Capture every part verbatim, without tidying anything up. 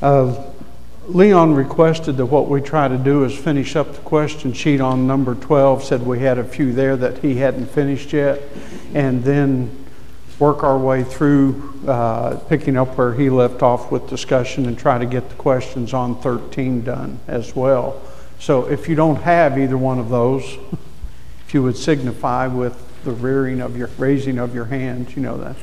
Uh, Leon requested that what we try to do is finish up the question sheet on number twelve, said we had a few there that he hadn't finished yet, and then work our way through uh, picking up where he left off with discussion and try to get the questions on thirteen done as well. So if you don't have either one of those, if you would signify with the rearing of your, raising of your hands, you know that.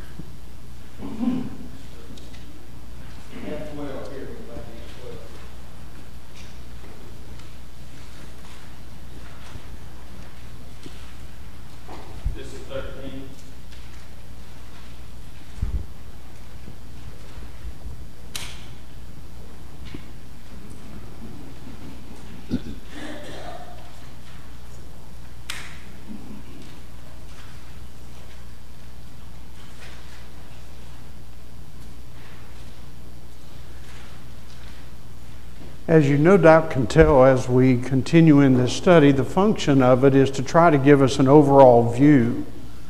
As you no doubt can tell as we continue in this study, the function of it is to try to give us an overall view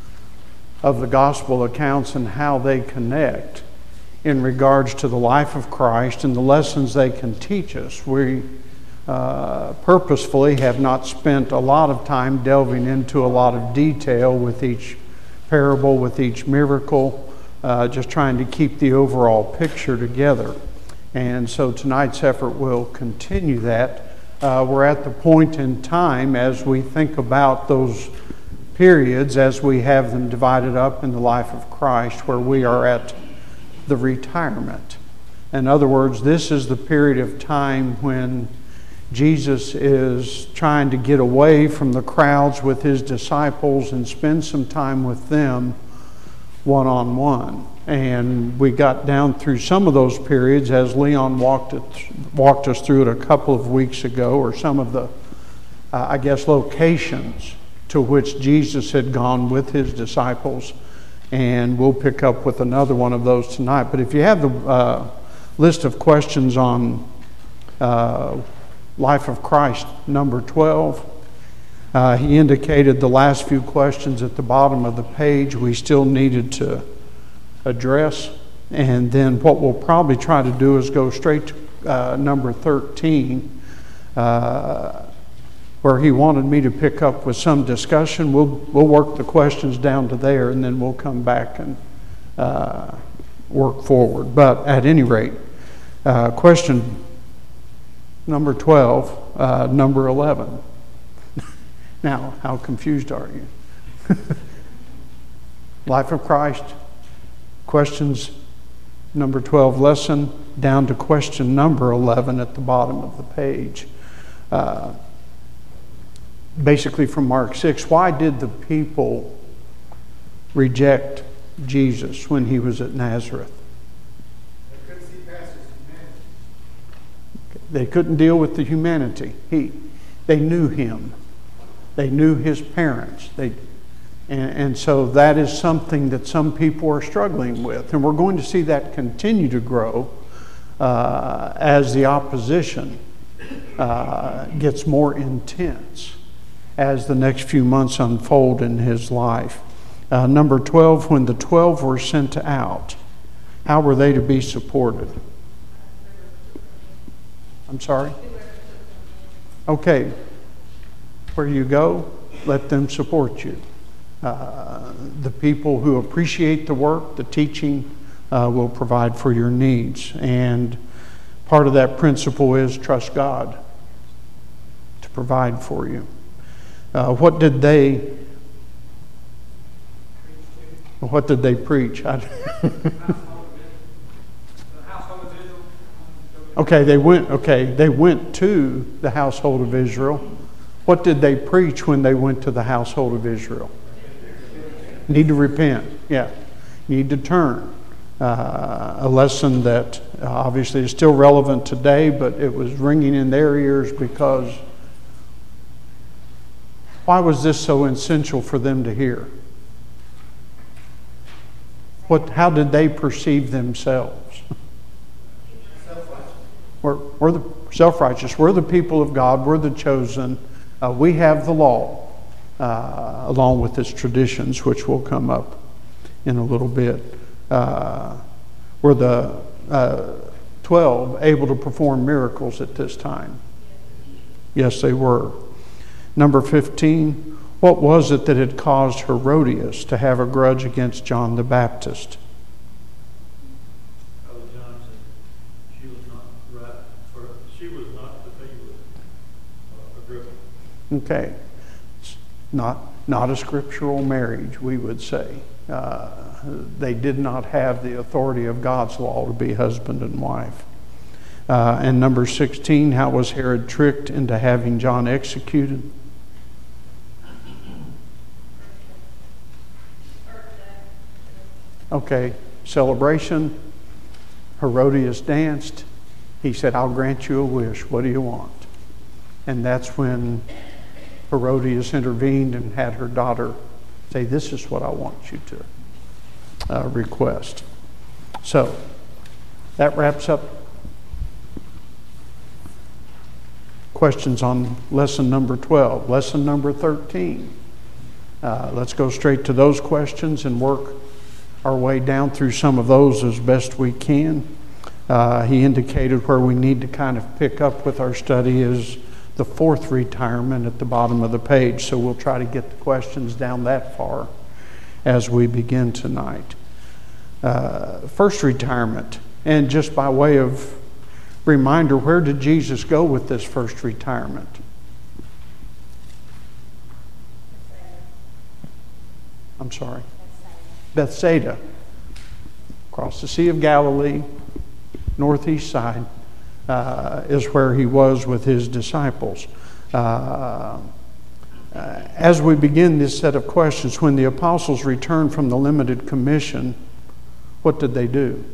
of the gospel accounts and how they connect in regards to the life of Christ and the lessons they can teach us. We uh, purposefully have not spent a lot of time delving into a lot of detail with each parable, with each miracle, uh, just trying to keep the overall picture together. And so tonight's effort will continue that. Uh, we're at the point in time as we think about those periods as we have them divided up in the life of Christ, where we are at the retirement. In other words, this is the period of time when Jesus is trying to get away from the crowds with his disciples and spend some time with them one-on-one. And we got down through some of those periods as Leon walked it, walked us through it a couple of weeks ago, or some of the, uh, I guess, locations to which Jesus had gone with his disciples. And we'll pick up with another one of those tonight. But if you have the uh, list of questions on uh, Life of Christ, number twelve, uh, he indicated the last few questions at the bottom of the page we still needed to address, and then what we'll probably try to do is go straight to uh, number thirteen, uh, where he wanted me to pick up with some discussion. We'll we'll work the questions down to there, and then we'll come back and uh, work forward. But at any rate, uh, question number twelve, uh, number eleven. Now, how confused are you? Life of Christ. Questions number twelve lesson down to question number eleven at the bottom of the page. Uh, basically from Mark six, why did the people reject Jesus when he was at Nazareth? They couldn't see past his humanity. They couldn't deal with the humanity. He, they knew him. They knew his parents. They And, and so that is something that some people are struggling with. And we're going to see that continue to grow uh, as the opposition uh, gets more intense as the next few months unfold in his life. Uh, number twelve, when the twelve were sent out, how were they to be supported? I'm sorry? Okay. Where you go, let them support you. Uh, the people who appreciate the work, the teaching, uh, will provide for your needs. And part of that principle is trust God to provide for you. Uh, what did they what did they preach? okay, they went okay, they went to the household of Israel. What did they preach when they went to the household of Israel? Need to repent, yeah. Need to turn. Uh, a lesson that uh, obviously is still relevant today, but it was ringing in their ears because why was this so essential for them to hear? What? How did they perceive themselves? Self-righteous. We're, we're the self-righteous. We're the people of God. We're the chosen. Uh, we have the law. Uh, along with its traditions, which will come up in a little bit. Uh, we're the uh, twelve able to perform miracles at this time? Yes, they were. Number fifteen, what was it that had caused Herodias to have a grudge against John the Baptist? Brother John said she was not right for, she was not to be with uh, Agrippa. Okay. Not, not a scriptural marriage, we would say. Uh, they did not have the authority of God's law to be husband and wife. Uh, and number sixteen, how was Herod tricked into having John executed? Okay, celebration. Herodias danced. He said, I'll grant you a wish. What do you want? And that's when Herodias intervened and had her daughter say, this is what I want you to uh, request. So, that wraps up questions on lesson number twelve. Lesson number thirteen. Uh, let's go straight to those questions and work our way down through some of those as best we can. Uh, he indicated where we need to kind of pick up with our study is the fourth retirement at the bottom of the page. So we'll try to get the questions down that far as we begin tonight. Uh, first retirement, and just by way of reminder, where did Jesus go with this first retirement? I'm sorry. Bethsaida. Across the Sea of Galilee, northeast side, uh, is where he was with his disciples. Uh, uh, as we begin this set of questions, when the apostles returned from the limited commission, what did they do?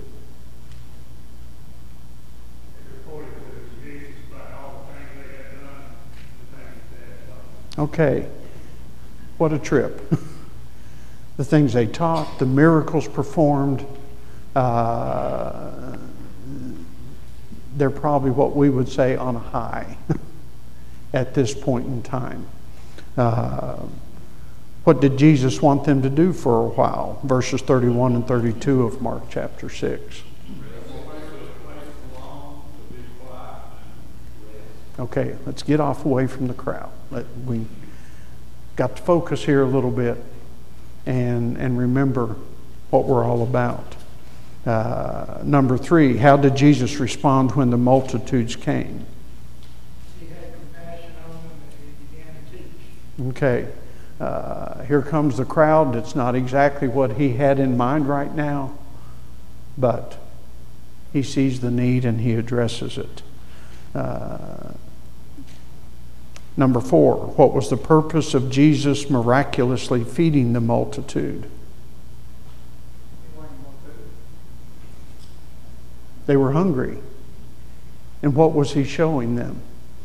Okay, what a trip. The things they taught, the miracles performed, uh, they're probably what we would say on a high at this point in time. Uh, what did Jesus want them to do for a while? Verses thirty-one and thirty-two of Mark chapter six. Okay, let's get off away from the crowd. Let, we got to focus here a little bit and, and remember what we're all about. Uh, number three, how did Jesus respond when the multitudes came? He had compassion on them and he began to teach. Okay, uh, here comes the crowd. It's not exactly what he had in mind right now, but he sees the need and he addresses it. Uh, number four, what was the purpose of Jesus miraculously feeding the multitude? They were hungry. And what was he showing them?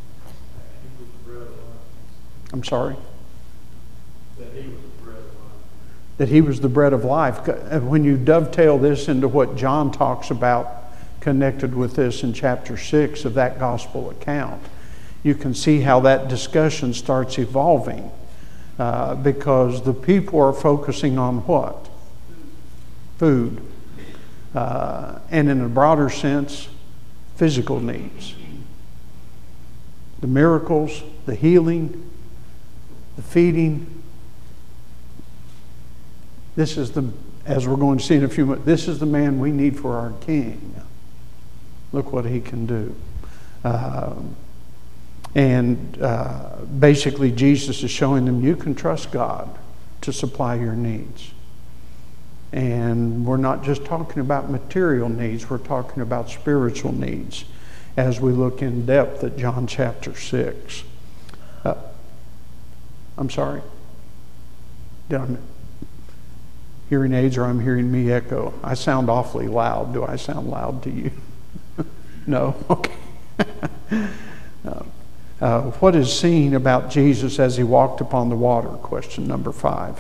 I'm sorry? That he was the bread of life. That he was the bread of life. When you dovetail this into what John talks about connected with this in chapter six of that gospel account, you can see how that discussion starts evolving. Uh, because the people are focusing on what? Food. Uh, and in a broader sense, physical needs. The miracles, the healing, the feeding. This is the, as we're going to see in a few minutes, this is the man we need for our king. Look what he can do. Um, and uh, basically Jesus is showing them you can trust God to supply your needs. And we're not just talking about material needs, we're talking about spiritual needs as we look in depth at John chapter six. Uh, I'm sorry? Did I, hearing aids or I'm hearing me echo? I sound awfully loud. Do I sound loud to you? No? Okay. uh, uh, what is seen about Jesus as he walked upon the water? Question number five.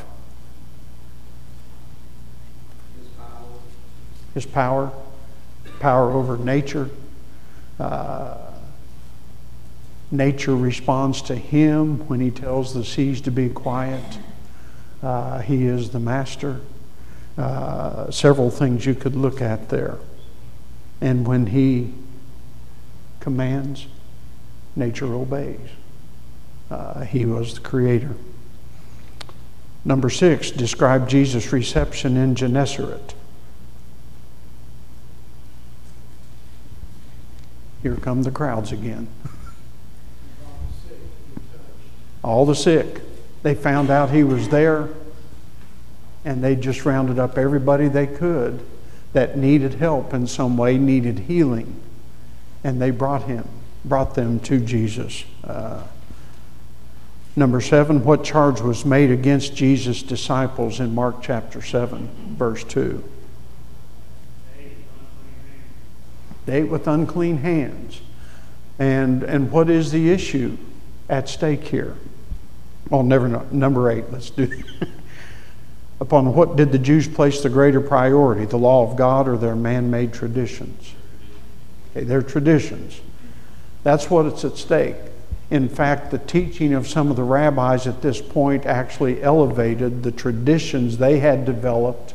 His power, power over nature. Uh, nature responds to him when he tells the seas to be quiet. Uh, he is the master. Uh, several things you could look at there. And when he commands, nature obeys. Uh, he was the creator. Number six, describe Jesus' reception in Gennesaret. Here come the crowds again. All the sick. They found out he was there, and they just rounded up everybody they could that needed help in some way, needed healing. And they brought him, brought them to Jesus. Uh, number seven, what charge was made against Jesus' disciples in Mark chapter seven, verse two? They ate with unclean hands. And, and what is the issue at stake here? Well, never know. Number eight, let's do it. Upon what did the Jews place the greater priority, the law of God or their man-made traditions? Okay, their traditions. That's what's at stake. In fact, the teaching of some of the rabbis at this point actually elevated the traditions they had developed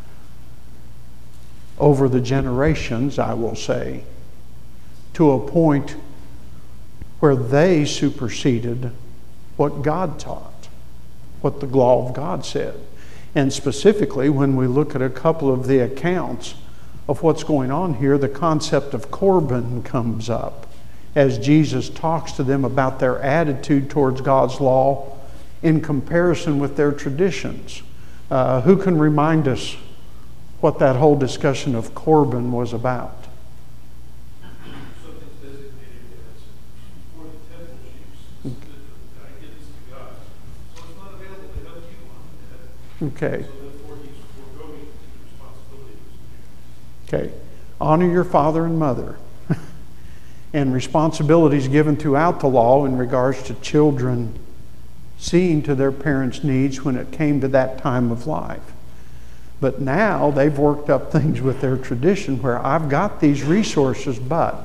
over the generations, I will say, to a point where they superseded what God taught, what the law of God said. And specifically, when we look at a couple of the accounts of what's going on here, the concept of Corban comes up as Jesus talks to them about their attitude towards God's law in comparison with their traditions. Uh, who can remind us what that whole discussion of Corban was about? Something's designated as for the temple use. I give this to God. So it's not available to help you on that. Okay. So therefore he's foregoing the responsibility. Okay. Honor your father and mother. And responsibilities given throughout the law in regards to children seeing to their parents' needs when it came to that time of life. But now they've worked up things with their tradition where I've got these resources, but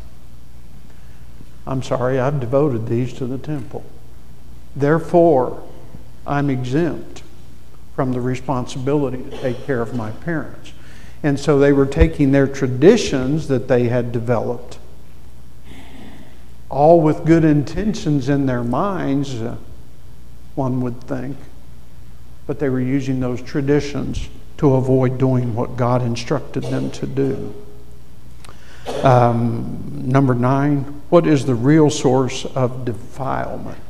I'm sorry, I've devoted these to the temple. Therefore, I'm exempt from the responsibility to take care of my parents. And so they were taking their traditions that they had developed, all with good intentions in their minds, uh, one would think, but they were using those traditions to avoid doing what God instructed them to do. Um, number nine, what is the real source of defilement?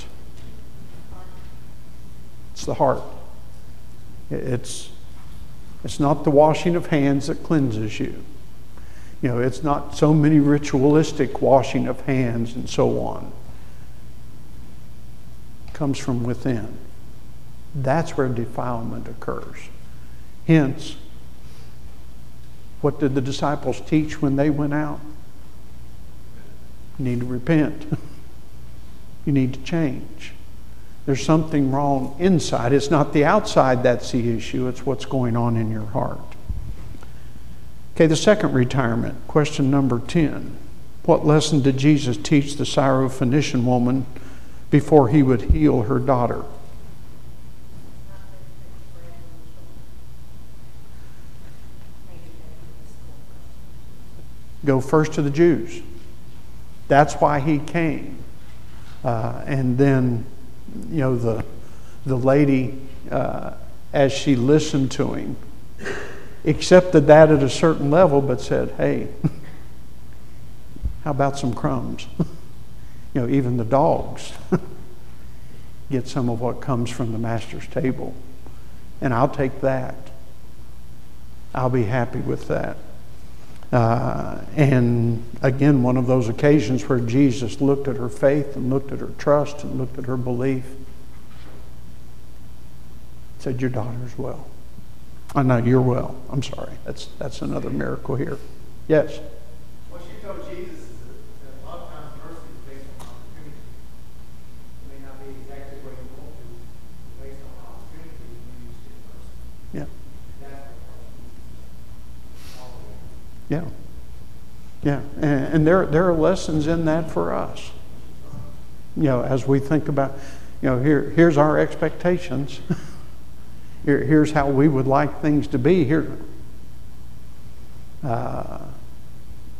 It's the heart. It's, it's not the washing of hands that cleanses you. You know, it's not so many ritualistic washing of hands and so on. It comes from within. That's where defilement occurs. Hence, what did the disciples teach when they went out? You need to repent. You need to change. There's something wrong inside. It's not the outside that's the issue. It's what's going on in your heart. Okay, the second retirement, question number ten. What lesson did Jesus teach the Syrophoenician woman before he would heal her daughter? Go first to the Jews. That's why he came. Uh, and then, you know, the, the lady, uh, as she listened to him, accepted that at a certain level, but said, hey, how about some crumbs? You know, even the dogs get some of what comes from the master's table. And I'll take that. I'll be happy with that. Uh, and again, one of those occasions where Jesus looked at her faith and looked at her trust and looked at her belief. Said, your daughter's well. Oh, no, you're well. I'm sorry. That's that's another miracle here. Yes? What she told Jesus is that a lot of times mercy is based on opportunity. It may not be exactly what you want to, but based on opportunity when you see mercy. Yeah. That's what Yeah. Yeah. And, and there there are lessons in that for us. You know, as we think about, you know, here here's our expectations. Here, here's how we would like things to be here. Uh,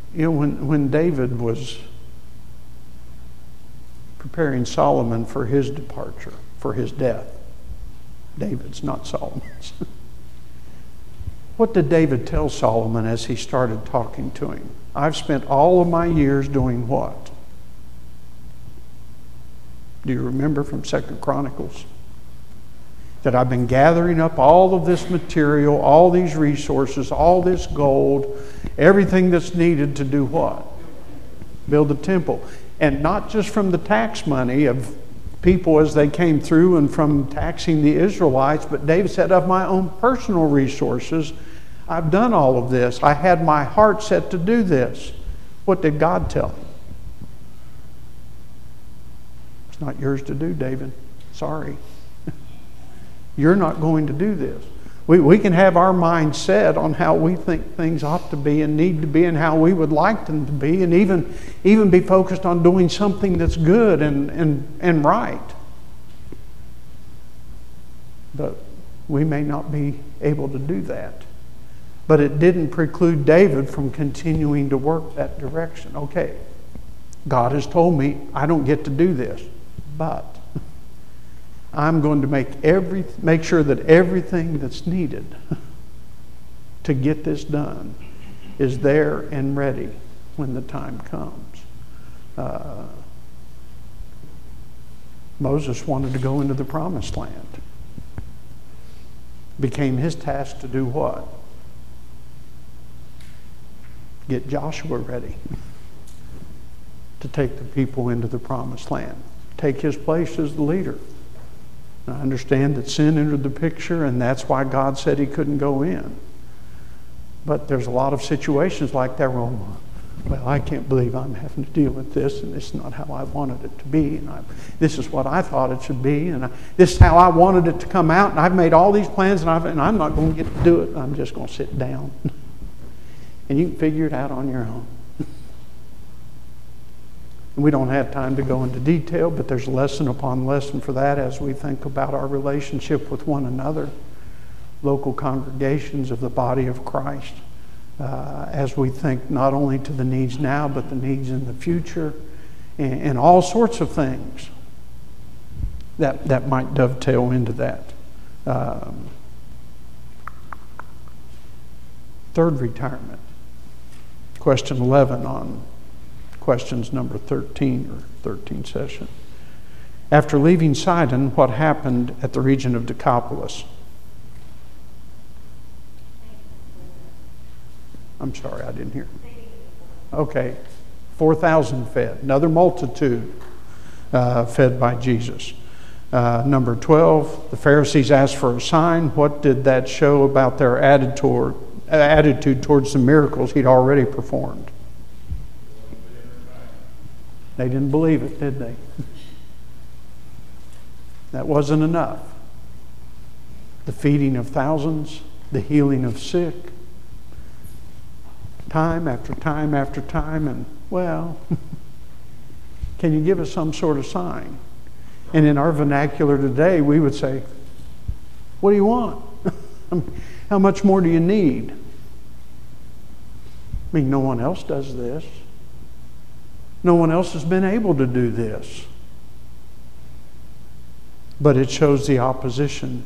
You know, when, when David was preparing Solomon for his departure, for his death, David's, not Solomon's. What did David tell Solomon as he started talking to him? I've spent all of my years doing what? Do you remember from Second Chronicles? That I've been gathering up all of this material, all these resources, all this gold, everything that's needed to do what? Build the temple. And not just from the tax money of people as they came through and from taxing the Israelites, but David said, of my own personal resources, I've done all of this. I had my heart set to do this. What did God tell him? It's not yours to do, David. Sorry. You're not going to do this. We, we can have our mind set on how we think things ought to be and need to be and how we would like them to be, and even, even be focused on doing something that's good and, and, and right. But we may not be able to do that. But it didn't preclude David from continuing to work that direction. Okay, God has told me I don't get to do this, but I'm going to make every make sure that everything that's needed to get this done is there and ready when the time comes. Uh, Moses wanted to go into the promised land. Became his task to do what? Get Joshua ready to take the people into the promised land. Take his place as the leader. I understand that sin entered the picture, and that's why God said he couldn't go in. But there's a lot of situations like that where, well, I can't believe I'm having to deal with this, and this is not how I wanted it to be, and I, this is what I thought it should be, and I, this is how I wanted it to come out, and I've made all these plans, and, I've, and I'm not going to get to do it. I'm just going to sit down. And you can figure it out on your own. We don't have time to go into detail, but there's lesson upon lesson for that as we think about our relationship with one another, local congregations of the body of Christ, uh, as we think not only to the needs now, but the needs in the future, and, and all sorts of things that, that might dovetail into that. Um, third retirement. Question eleven on questions number thirteen or thirteen session. After leaving Sidon, what happened at the region of Decapolis? I'm sorry, I didn't hear. Okay, four thousand fed. Another multitude uh, fed by Jesus. Uh, number twelve, the Pharisees asked for a sign. What did that show about their attitude, attitude towards the miracles he'd already performed? They didn't believe it, did they? That wasn't enough. The feeding of thousands, the healing of sick, time after time after time, and, well, can you give us some sort of sign? And in our vernacular today, we would say, what do you want? How much more do you need? I mean, no one else does this. No one else has been able to do this. But it shows the opposition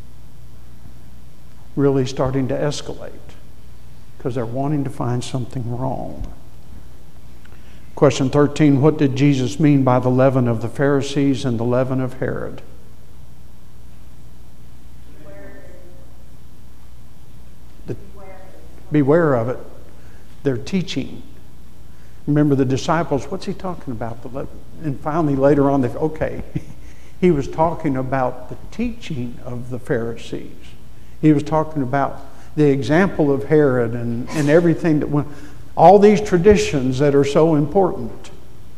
really starting to escalate because they're wanting to find something wrong. Question thirteen, what did Jesus mean by the leaven of the Pharisees and the leaven of Herod? The, beware of it. They're teaching. Remember the disciples, what's he talking about? And finally later on, they okay, he was talking about the teaching of the Pharisees. He was talking about the example of Herod and, and everything that went, all these traditions that are so important.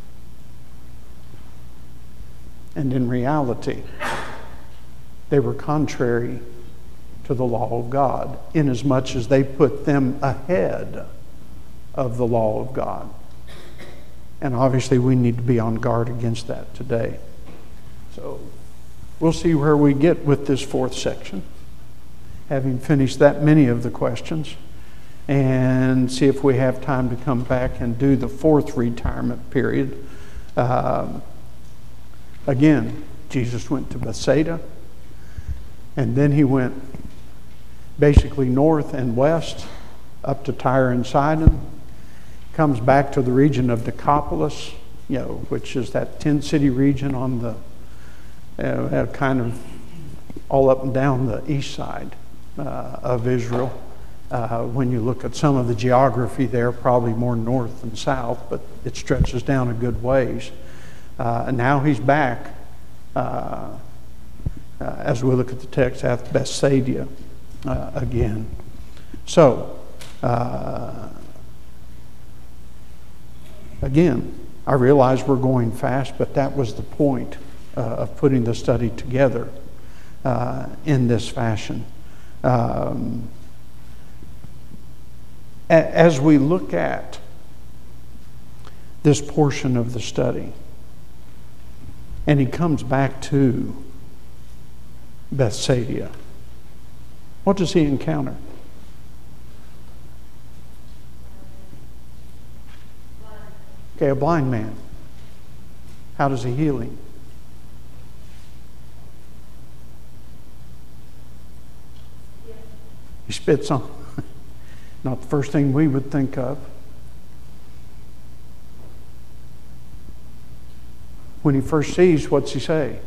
And in reality, they were contrary to the law of God, inasmuch as they put them ahead of the law of God. And obviously we need to be on guard against that today. So we'll see where we get with this fourth section, having finished that many of the questions. and see if we have time to come back and do the fourth retirement period. Um, again, Jesus went to Bethsaida, and then he went basically north and west up to Tyre and Sidon, comes back to the region of Decapolis, you know, which is that ten-city region on the uh, kind of all up and down the east side uh, of Israel. Uh, when you look at some of the geography there, probably more north than south, but it stretches down a good ways. Uh, and now he's back, uh, uh, as we look at the text, at Bethsaida uh, again. So, uh, again, I realize we're going fast, but that was the point uh, of putting the study together uh, in this fashion. Um, as we look at this portion of the study, and he comes back to Bethsaida, what does he encounter? Okay, a blind man. How does he heal him? He spits on. Not the first thing we would think of. When he first sees, what's he say?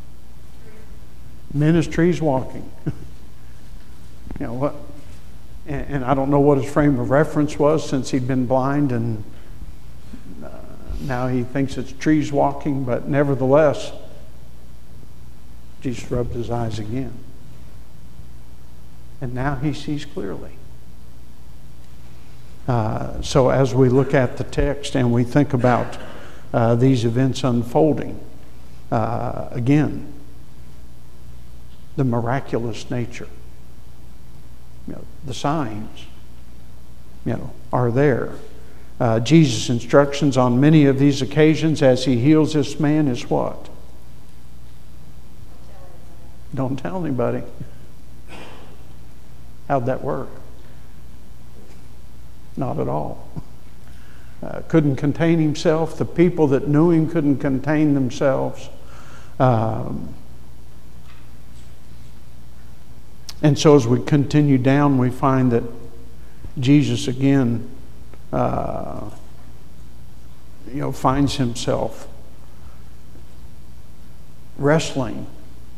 Ministry's walking. You know what? And, and I don't know what his frame of reference was, since he'd been blind and uh, now he thinks it's trees walking, but nevertheless, Jesus rubbed his eyes again. And now he sees clearly. Uh, so as we look at the text and we think about uh, these events unfolding, uh, again, the miraculous nature, you know, the signs, you know, are there. Uh, Jesus' instructions on many of these occasions as he heals this man is what? Don't tell anybody. How'd that work? Not at all. Uh, couldn't contain himself. The people that knew him couldn't contain themselves. Um, and so as we continue down, we find that Jesus again, uh, you know, finds himself wrestling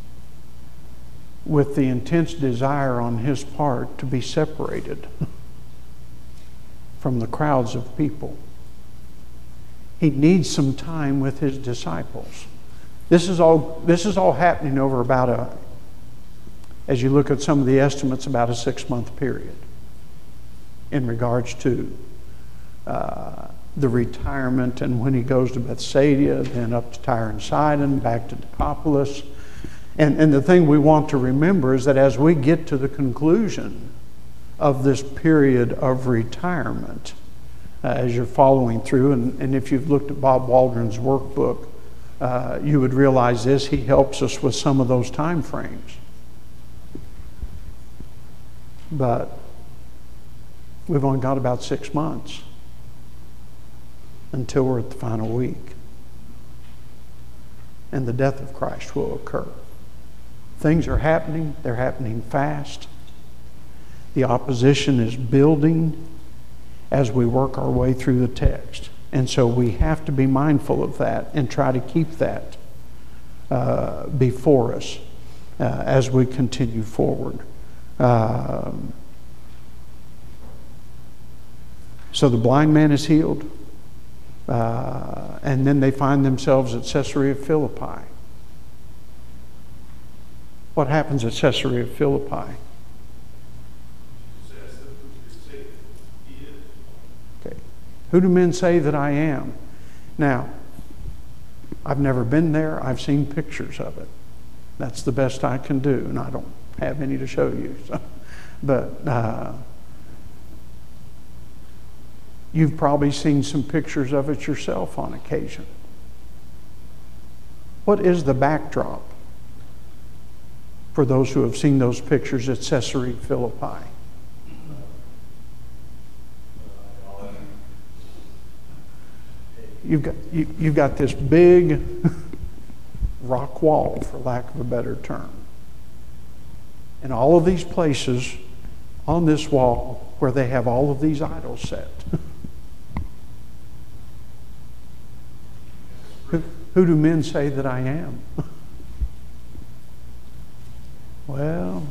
with the intense desire on his part to be separated from the crowds of people. He needs some time with his disciples. This is all, this is all happening over about a, as you look at some of the estimates, about a six-month period in regards to uh, the retirement, and when he goes to Bethsaida, then up to Tyre and Sidon, back to Decapolis. And, and the thing we want to remember is that as we get to the conclusion of this period of retirement, uh, as you're following through, and, and if you've looked at Bob Waldron's workbook, uh, you would realize this. He helps us with some of those time frames. But we've only got about six months until we're at the final week. And the death of Christ will occur. Things are happening. They're happening fast. The opposition is building as we work our way through the text. And so we have to be mindful of that and try to keep that uh, before us uh, as we continue forward. Um, so the blind man is healed. Uh, and then they find themselves at Caesarea Philippi. What happens at Caesarea Philippi? Okay. Who do men say that I am? Now, I've never been there. I've seen pictures of it. That's the best I can do, and I don't have any to show you. So. But uh, you've probably seen some pictures of it yourself on occasion. What is the backdrop for those who have seen those pictures at Caesarea Philippi? you've got, you, you've got this big rock wall, for lack of a better term. And all of these places on this wall where they have all of these idols set. who, who do men say that I am? Well,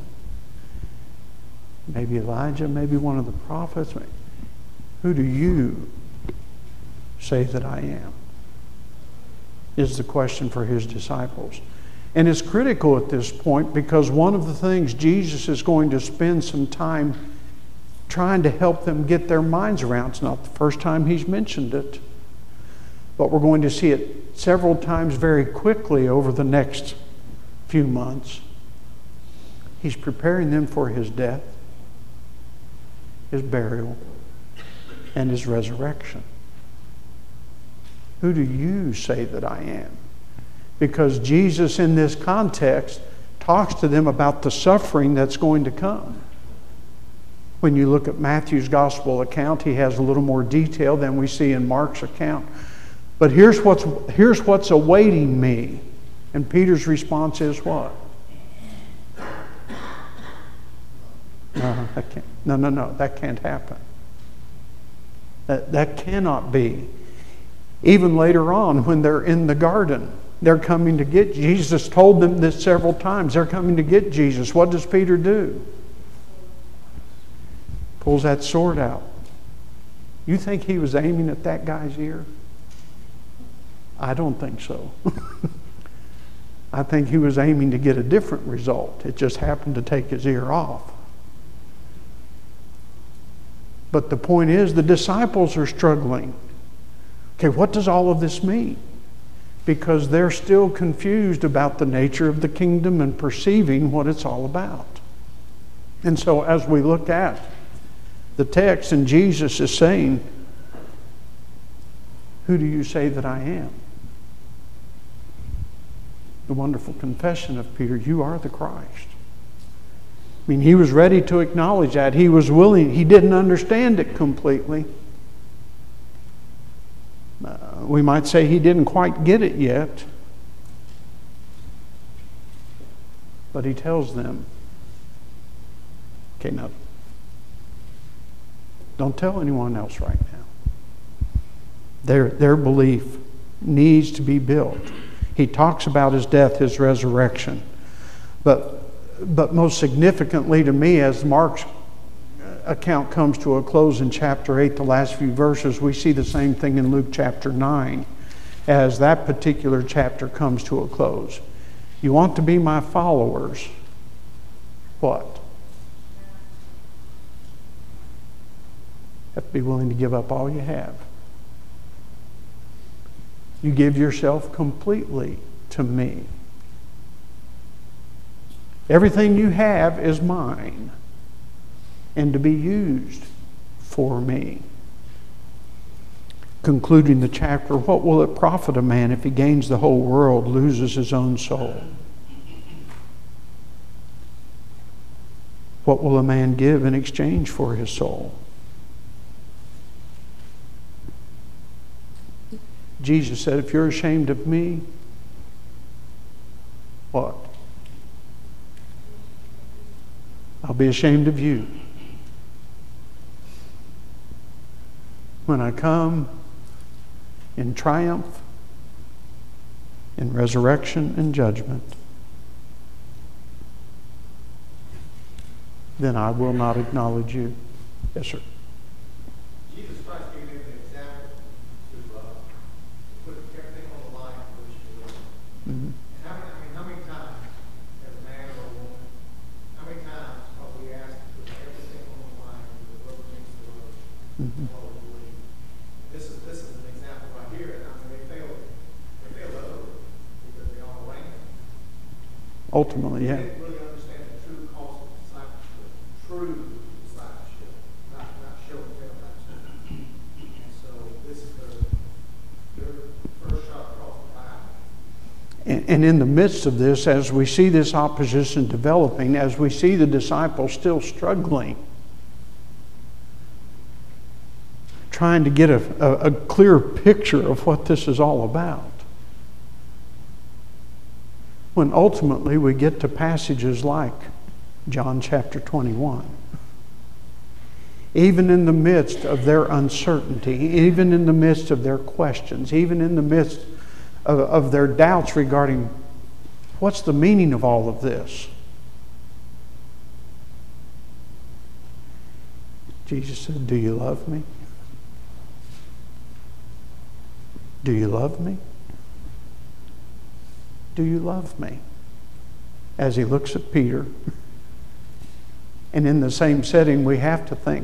maybe Elijah, maybe one of the prophets. Who do you say that I am? Is the question for his disciples. And it's critical at this point because one of the things Jesus is going to spend some time trying to help them get their minds around. It's not the first time he's mentioned it, but we're going to see it several times very quickly over the next few months. He's preparing them for his death, his burial, and his resurrection. Who do you say that I am? Because Jesus in this context talks to them about the suffering that's going to come. When you look at Matthew's gospel account, he has a little more detail than we see in Mark's account. But here's what's, here's what's awaiting me. And Peter's response is what? No, that can't, no, no, no, that can't happen. That, that cannot be. Even later on, when they're in the garden, they're coming to get Jesus. Told them this several times. They're coming to get Jesus. What does Peter do? Pulls that sword out. You think he was aiming at that guy's ear? I don't think so. I think he was aiming to get a different result. It just happened to take his ear off. But the point is, the disciples are struggling. Okay, what does all of this mean? Because they're still confused about the nature of the kingdom and perceiving what it's all about. And so as we look at the text, and Jesus is saying, who do you say that I am? The wonderful confession of Peter, you are the Christ. I mean, he was ready to acknowledge that. He was willing. He didn't understand it completely. Uh, we might say he didn't quite get it yet. But he tells them, okay, now, don't tell anyone else right now. Their, their belief needs to be built. He talks about his death, his resurrection. But, but most significantly to me, as Mark's account comes to a close in chapter eight, the last few verses, we see the same thing in Luke chapter nine as that particular chapter comes to a close. You want to be my followers? What? You have to be willing to give up all you have. You give yourself completely to me. Everything you have is mine and to be used for me. Concluding the chapter, what will it profit a man if he gains the whole world, loses his own soul? What will a man give in exchange for his soul? Jesus said, if you're ashamed of me, what? I'll be ashamed of you. When I come in triumph, in resurrection and judgment, then I will not acknowledge you. Yes, sir. Jesus Christ gave them an example to uh, put everything on the line for which to live. Mm-hmm. And how many, I mean, how many times, as a man or a woman, how many times are we asked to put everything on the line with the rubber meets the road? Mm-hmm. What we believe. This is this is an example right here, and I mean they failed. They failed utterly because they all ran. Ultimately, They yeah. didn't really understand the true cost of discipleship, true discipleship, not not show and tell type stuff. And so this is the their first shot across the bow. And, and in the midst of this, as we see this opposition developing, as we see the disciples still struggling, trying to get a, a, a clear picture of what this is all about. When ultimately we get to passages like John chapter twenty-one. Even in the midst of their uncertainty, even in the midst of their questions, even in the midst of, of their doubts regarding what's the meaning of all of this, Jesus said, "Do you love me? Do you love me? Do you love me?" As he looks at Peter. And in the same setting, we have to think,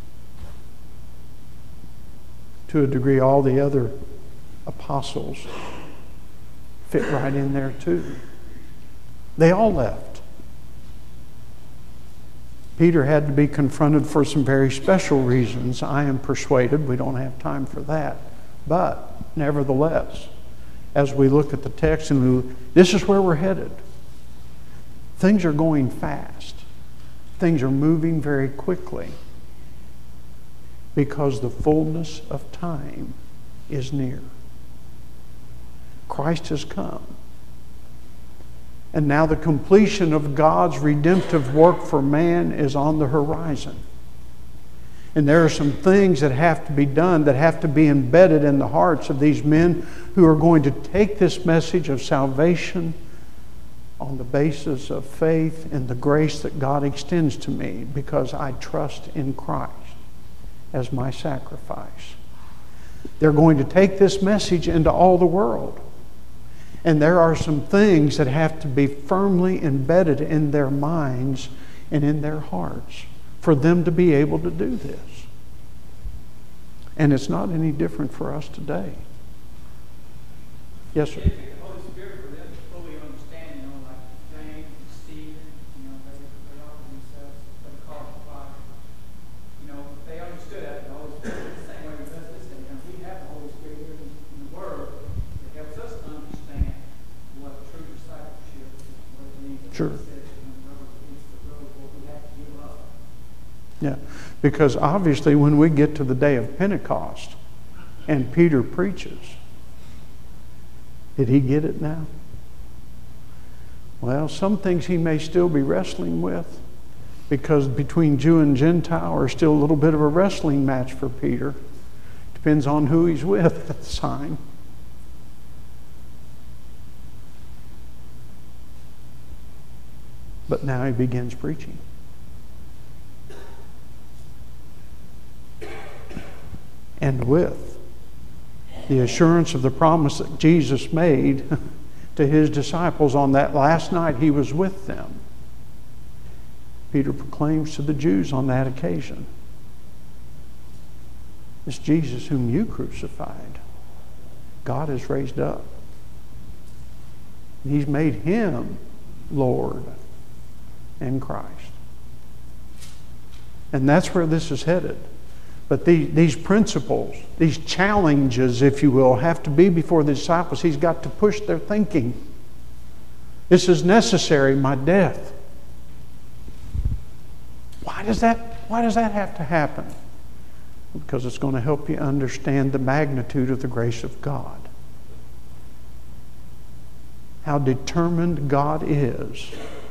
to a degree, all the other apostles fit right in there too. They all left. Peter had to be confronted for some very special reasons. I am persuaded. We don't have time for that. But nevertheless, as we look at the text, and we, this is where we're headed. Things are going fast. Things are moving very quickly because the fullness of time is near. Christ has come. And now the completion of God's redemptive work for man is on the horizon. And there are some things that have to be done, that have to be embedded in the hearts of these men who are going to take this message of salvation on the basis of faith and the grace that God extends to me because I trust in Christ as my sacrifice. They're going to take this message into all the world. And there are some things that have to be firmly embedded in their minds and in their hearts for them to be able to do this. And it's not any different for us today. Yes, sir. Sure. Yeah, because obviously when we get to the day of Pentecost and Peter preaches, did he get it now? Well, some things he may still be wrestling with because between Jew and Gentile are still a little bit of a wrestling match for Peter. Depends on who he's with at the time. But now he begins preaching. And with the assurance of the promise that Jesus made to his disciples on that last night he was with them, Peter proclaims to the Jews on that occasion, "This Jesus whom you crucified, God has raised up. He's made him Lord and Christ." And that's where this is headed. But these, these principles, these challenges, if you will, have to be before the disciples. He's got to push their thinking. This is necessary, my death. Why does that, why does that have to happen? Because it's going to help you understand the magnitude of the grace of God. How determined God is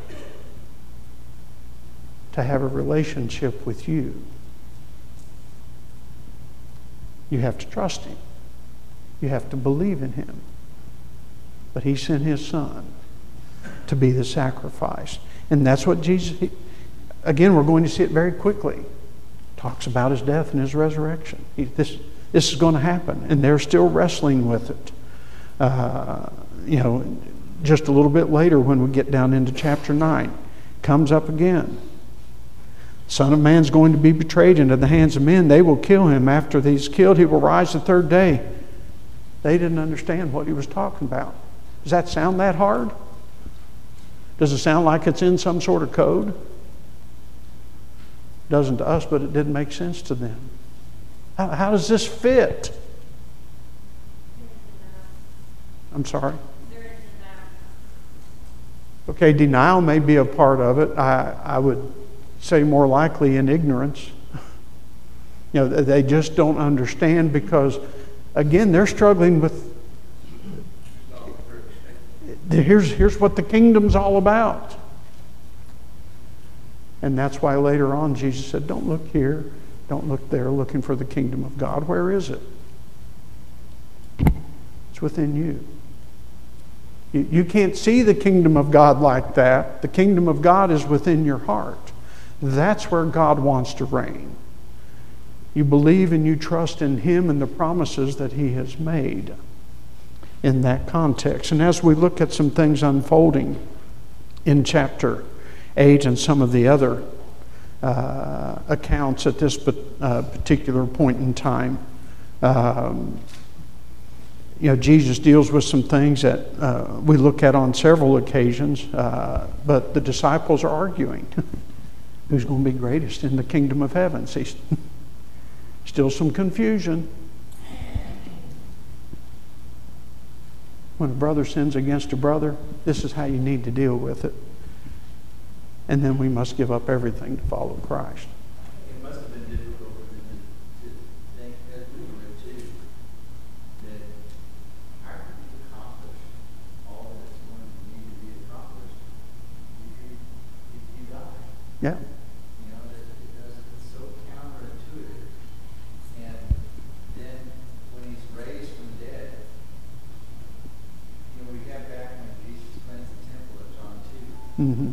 to have a relationship with you. You have to trust him. You have to believe in him. But he sent his son to be the sacrifice. And that's what Jesus, he, again, we're going to see it very quickly. Talks about his death and his resurrection. He, this, this is going to happen. And they're still wrestling with it. Uh, you know, just a little bit later when we get down into chapter nine, comes up again. Son of Man's going to be betrayed into the hands of men. They will kill him. After he's killed, he will rise the third day. They didn't understand what he was talking about. Does that sound that hard? Does it sound like it's in some sort of code? Doesn't to us, but it didn't make sense to them. How, how does this fit? I'm sorry? Okay, denial may be a part of it. I, I would say more likely in ignorance. You know, they just don't understand because, again, they're struggling with, here's, here's what the kingdom's all about. And that's why later on Jesus said, don't look here, don't look there, looking for the kingdom of God. Where is it? It's within you. You, you can't see the kingdom of God like that. The kingdom of God is within your heart. That's where God wants to reign. You believe and you trust in Him and the promises that He has made in that context. And as we look at some things unfolding in chapter eight and some of the other uh, accounts at this uh, particular point in time, um, you know, Jesus deals with some things that uh, we look at on several occasions, uh, but the disciples are arguing. Who's going to be greatest in the kingdom of heaven? See, still some confusion. When a brother sins against a brother, this is how you need to deal with it. And then we must give up everything to follow Christ. It must have been difficult for them to, to think, as we were too, that how can we accomplish all that's going to need to be accomplished if you, if you die? Yeah. You know, that it doesn't, it's so counterintuitive. And then when he's raised from the dead, you know, we have back when Jesus cleansed the temple at John two. Mm-hmm.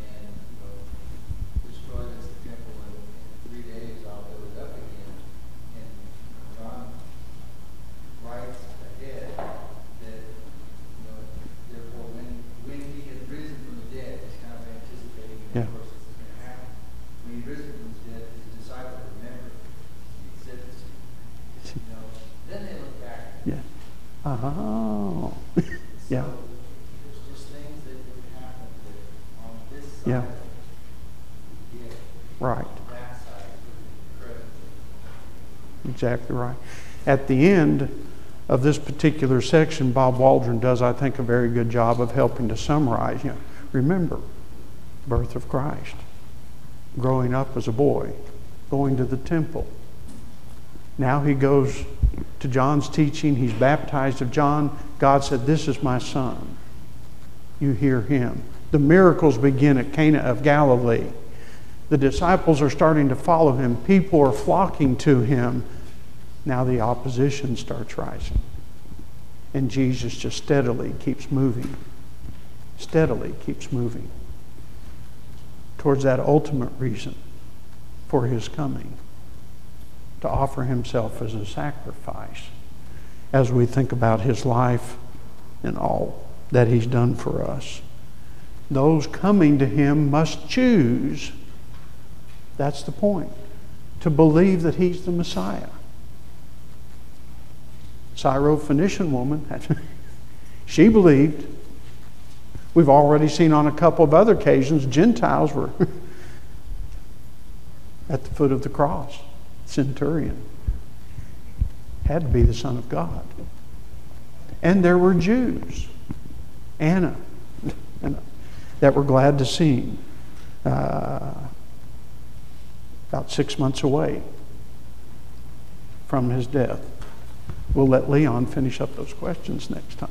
Yeah. When he risen from the dead, his disciples remembered. He said this, you know, then they look back. Yeah. Oh. Yeah. So there's just things that would happen that on this side, Yeah. yeah, Right. that side would be incredible. Exactly right. At the end of this particular section, Bob Waldron does, I think, a very good job of helping to summarize. You know, remember, birth of Christ, growing up as a boy, going to the temple. Now he goes to John's teaching. He's baptized of John. God said, this is my son. You hear him. The miracles begin at Cana of Galilee. The disciples are starting to follow him. People are flocking to him. Now the opposition starts rising. And Jesus just steadily keeps moving. Steadily keeps moving towards that ultimate reason for his coming, to offer himself as a sacrifice as we think about his life and all that he's done for us. Those coming to him must choose, that's the point, to believe that he's the Messiah. Syrophoenician woman, she believed. We've already seen on a couple of other occasions, Gentiles were at the foot of the cross. Centurion had to be the Son of God. And there were Jews, Anna, that were glad to see him. Uh, about six months away from his death. We'll let Leon finish up those questions next time.